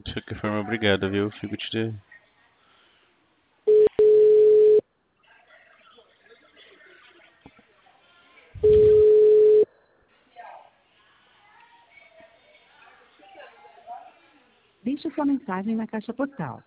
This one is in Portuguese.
De qualquer forma, obrigado, viu? Fico te. Deixe sua mensagem na caixa postal.